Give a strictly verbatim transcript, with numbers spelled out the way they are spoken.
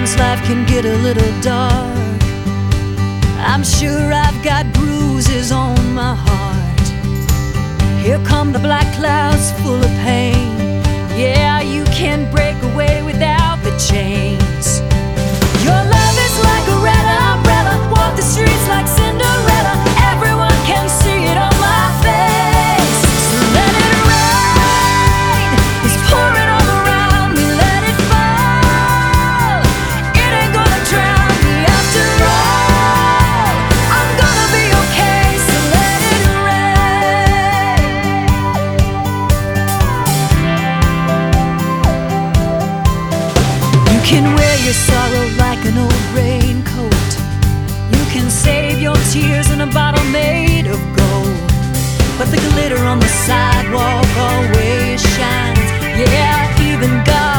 Sometimes life can get a little dark. I'm sure I've got bruises on my heart. Here come the black clouds full of pain. Yeah, you can break away without the chains. Your love is like a red umbrella, walk the streets like Cinderella. Everyone can see it on my face. So let it rain, it's pouring all around me. Let it fall, it ain't gonna drown me. After all, I'm gonna be okay. So let it rain. You can wear your sorrow like an old raincoat. You can save your tears in a bottle made of gold. But the glitter on the sidewalk always shines. Yeah, even God